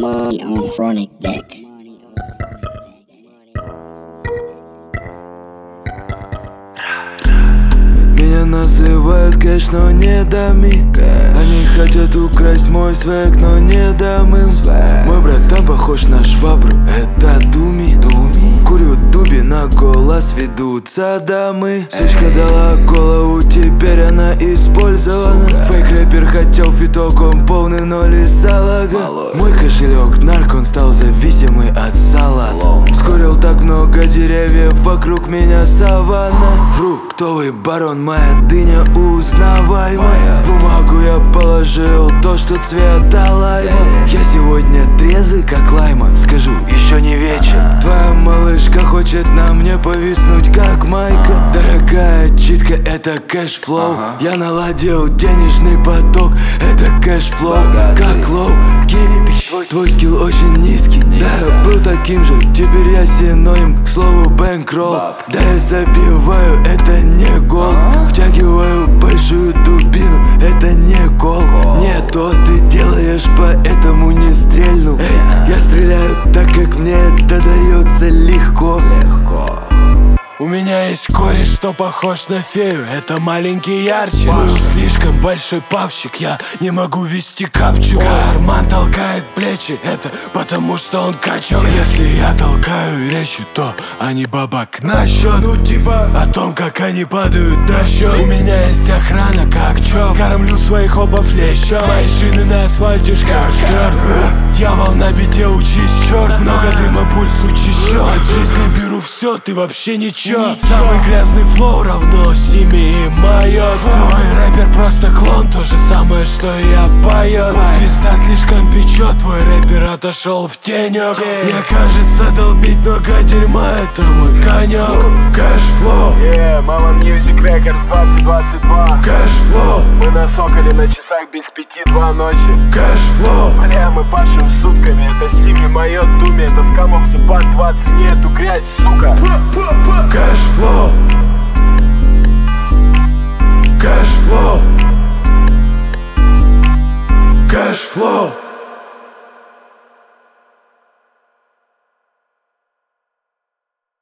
Money on chronic deck. Меня называют кэш, но не дами. Они хотят украсть мой свек, но не дам им. Мой братан похож на швабру, это Думи. Курю дуби, на голос ведутся дамы. Сучка дала голову, теперь она использована. Фейк рэпер хотел фиток, он полный, но лисалага. Мой кошелек нарк, он стал зависимый от салата. Скурил так много деревьев, вокруг меня саванна. Фруктовый барон, моя дыня узнаваема. В бумагу я положил то, что цвета лайма. Я сегодня трезвый, как лайма, скажу, еще не вечер. Твоя малышка хочет на мне повиснуть, как майка. Дорогая читка, это кэшфлоу. Я наладил денежный поток, это кэшфлоу. Как лоу, твой скилл очень низкий. Да, я был таким же, теперь я синоним к слову бэнкролл. Да, я забиваю, это не гол. Втягиваю большую дубину, это не гол. Не то ты делаешь, поэтому не стрельну. Я стреляю так, как мне это дается легко. У меня есть кореш, что похож на фею. Это маленький ярче. Был слишком большой павчик, я не могу вести капчу. Карман толкает плечи, это потому что он качок. Если я толкаю речи, то они бабак на счет. Ну типа о том, как они падают на счет. У меня есть охрана, как чоп. Кормлю своих опов лещом. Мои шины на асфальте шкар-шкар. Дьявол на бите, учись, черт. Много дыма, пульс учащен. От жизни беру все, ты вообще ничего. Самый грязный флоу равно семьи майот. Твой рэпер просто клон, то же самое, что я поет. Свиста слишком печет, твой рэпер отошел в тенек. Мне кажется, долбить много дерьма, это мой конек. Кэшфлоу, Мама Music Records 2022. кэшфлоу, Мы на Соколе на часах без 5-2 ночи. кэшфлоу, Бля, мы пашем сутками. Это Сими, моё Думи. Это скамов Зубан 20. Не эту грязь, сука. кэшфлоу, кэшфлоу.